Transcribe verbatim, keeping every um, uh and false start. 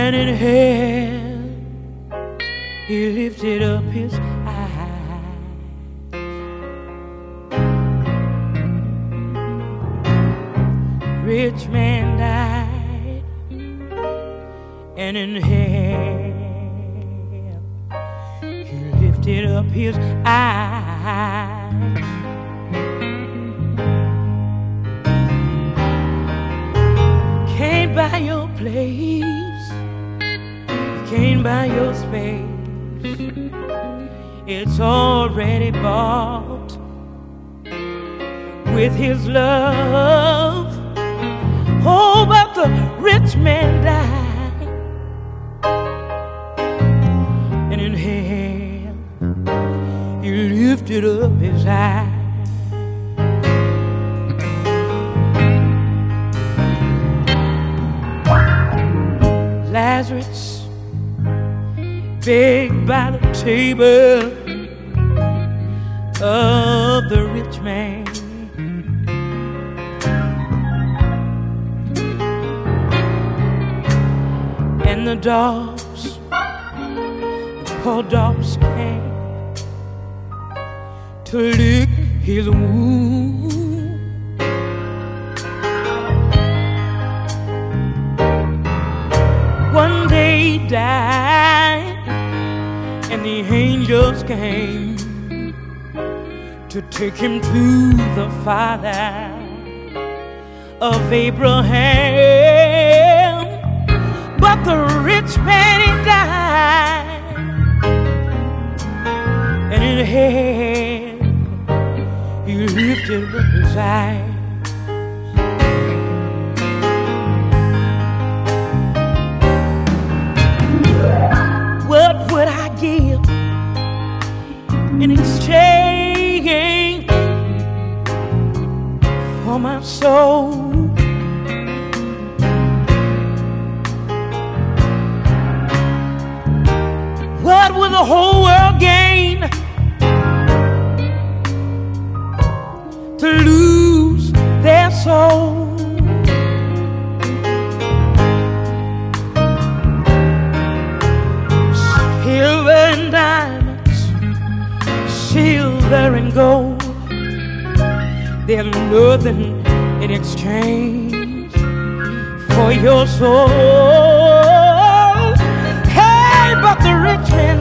And in hell he lifted up his eyes. Rich man died, and in hell he lifted up his eyes. Can't buy your place, can't buy your space. It's already bought with his love. Oh, but the rich man died, and in hell he lifted up his eyes. Lazarus begged by the table of the rich man. And the dogs, the poor dogs came to lick his wound. One day he died, and the angels came to take him to the Father of Abraham. But the rich man, he died, and in hell he lifted up his eyes. What would I give in exchange for my soul? What would the whole world gain to lose their soul? Silver and diamonds, silver and gold, there's nothing in exchange for your soul. Hey, but the rich man